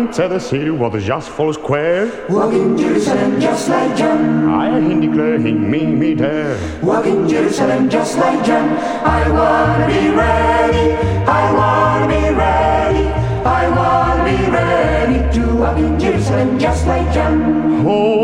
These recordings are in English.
into the city was just full square. Walking Jerusalem just like John. I him declare him me there. Walking Jerusalem just like John. I wanna be ready. I wanna be ready. I wanna be ready to walk in Jerusalem just like John.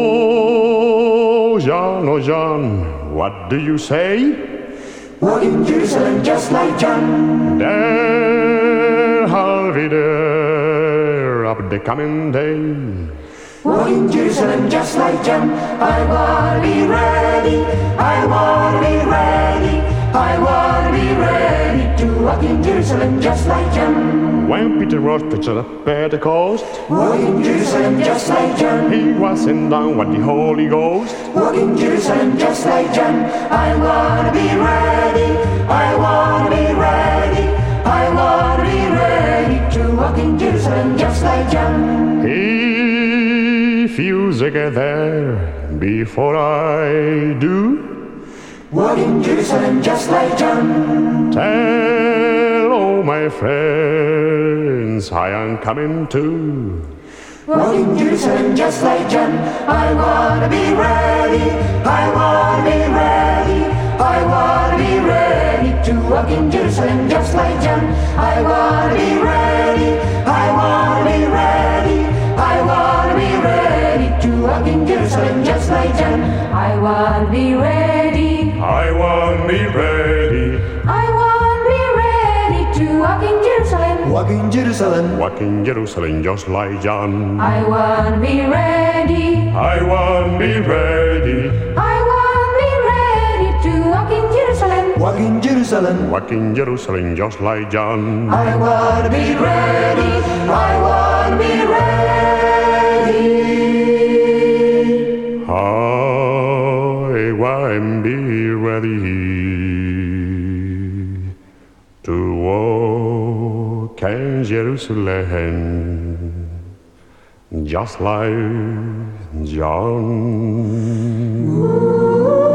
Oh John, what do you say? Walk in Jerusalem just like John. There I'll be there of the coming day. Walk in Jerusalem just like John. I wanna be ready. I wanna be ready. I wanna be ready to walk in Jerusalem just like John. When Peter was preached at Pentecost, walk in Jerusalem just like John. He was sent down with the Holy Ghost. Walk in Jerusalem just like John. I wanna be ready. I wanna be ready. I wanna be ready to walk in Jerusalem just like John. If you get there before I do, walk in Jerusalem just like John. Tell all my friends I am coming too. Walk in Jerusalem just like John. I wanna be ready. I wanna be ready. I wanna be ready to walk in Jerusalem just like John. I wanna be ready. I wanna be ready. I wanna be ready to walk in Jerusalem just like John. I wanna be ready. I wanna be ready. I wanna be ready to walk in Jerusalem. Walk in Jerusalem. Walk in Jerusalem just like John. I wanna be ready. I wanna be ready. I wanna be ready to walk in Jerusalem. Walk in Jerusalem. Walk in Jerusalem just like John. I wanna be ready. I wanna be ready. I wanna be ready to walk in Jerusalem just like John.